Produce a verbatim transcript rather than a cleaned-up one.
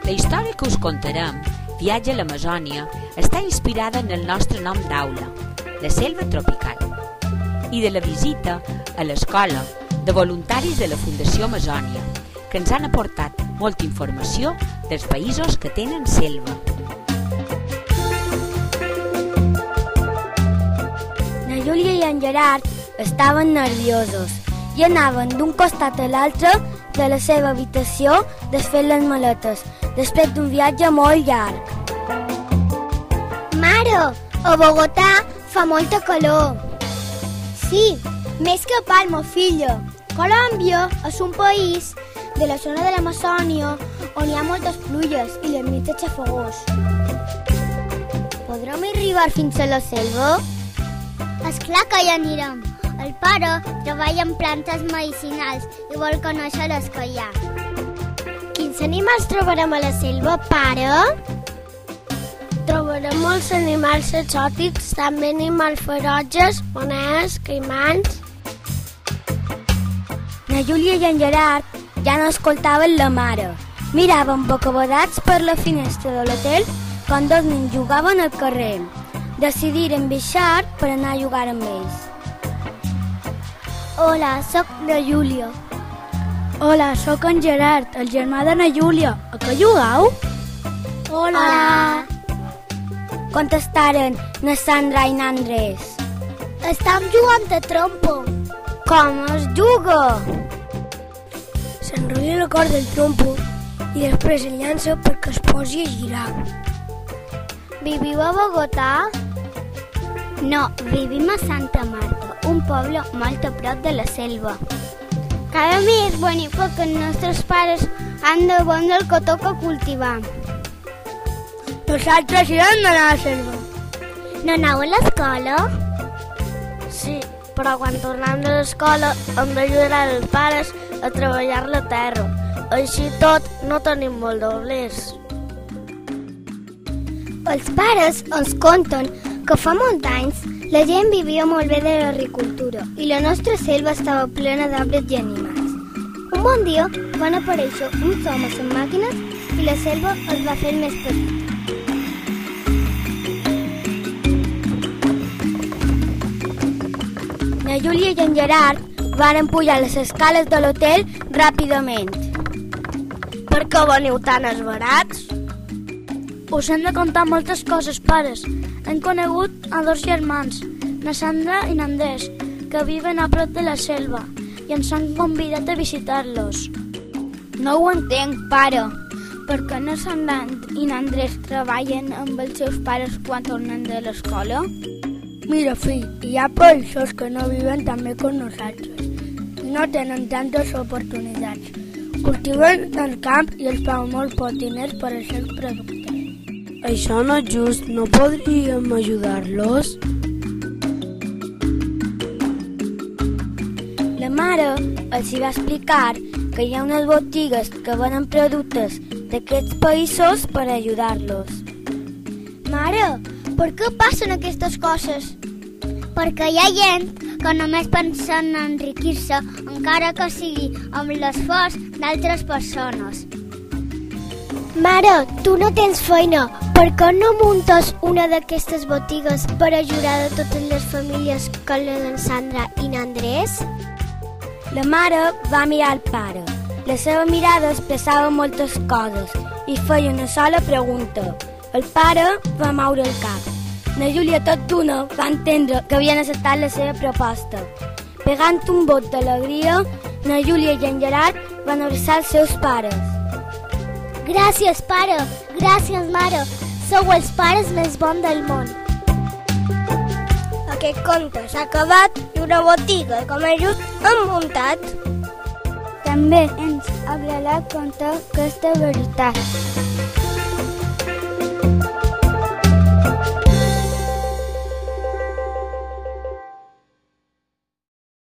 La història que us contarem, Viatge a l'Amazònia, està inspirada en el nostre nom d'aula, la selva tropical, i de la visita a l'escola de voluntaris de la Fundació Amazònia, que ens han aportat molta informació dels països que tenen selva. Na Júlia i en Gerard estaven nerviosos i anaven d'un costat a l'altre de la seva habitació desfent les maletes, després d'un viatge molt llarg. Mare, a Bogotà fa molta calor. Sí, més que Palma, filla. Colòmbia és un país de la zona de l'Amazònia on hi ha moltes pluges i les nits de xafogors. Podrem arribar fins a la selva? Esclar que hi anirem. El pare treballa en plantes medicinals i vol conèixer les que hi ha. Quins animals trobarem a la selva, pare? Trobarem molts animals exòtics, també animals ferotges, moners, caimans. Na Júlia i en Gerard ja no escoltaven la mare. Miraven bocabadats per la finestra de l'hotel quan dos nens jugaven al carrer. Decidiren baixar per anar a jugar amb ells. Hola, sóc na Júlia. Hola, sóc en Gerard, el germà de na Júlia. A què jugueu? Hola. Hola. Contestaren na Sandra i na Andrés. Estem jugant a trompo. Com es juga? S'enrotlla la corda del trompo i després el llança perquè es posi a girar. Viviu a Bogotà? No, vivim a Santa Marta, un poble molt a prop de la selva. Cada mes venim perquè els nostres pares han de vendre el cotó que cultivam. Nosaltres hi hem d'anar a la selva. No aneu a l'escola? Sí, però quan tornem de l'escola hem d'ajudar els pares a treballar la terra. Així tot, no tenim molt doblers. Els pares ens conten que fa molts anys la gent vivia molt bé de l'agricultura i la nostra selva estava plena d'arbres i animals. Un bon dia van aparèixer uns homes amb màquines i la selva es va fer més petita. Na Júlia i en Gerard van pujar les escales de l'hotel ràpidament. Per què veniu tan esverats? Us hem de contar moltes coses, pares. Hem conegut a dos germans, na Sandra i na Andrés, que viven a prop de la selva i ens han convidat a visitar-los. No ho entenc, pare. Per què na Sandra i na Andrés treballen amb els seus pares quan tornen de l'escola? Mira, fill, hi ha països que no viven tan bé com nosaltres i no tenen tantes oportunitats. Cultiven el camp i els paguen molt poc diners per als seus productes. Això no és just, no podríem ajudar-los? La mare els hi va explicar que hi ha unes botigues que venen productes d'aquests països per ajudar-los. Mare, per què passen aquestes coses? Perquè hi ha gent que només pensa en enriquir-se, encara que sigui amb l'esforç d'altres persones. Mare, tu no tens feina. Per què no muntes una d'aquestes botigues per ajudar a totes les famílies com la d'en Sandra i n'Andrés? La mare va mirar el pare. La seva mirada expressava moltes coses i feia una sola pregunta. El pare va moure el cap. Na Júlia tot d'una va entendre que havien acceptat la seva proposta. Pegant un bot d'alegria, na Júlia i en Gerard van abraçar els seus pares. Gràcies, pare. Gràcies, mare. Sou els pares més bons del món. Aquest conte s'ha acabat i una botiga com a just hem muntat. També ens agrada contar aquesta veritat.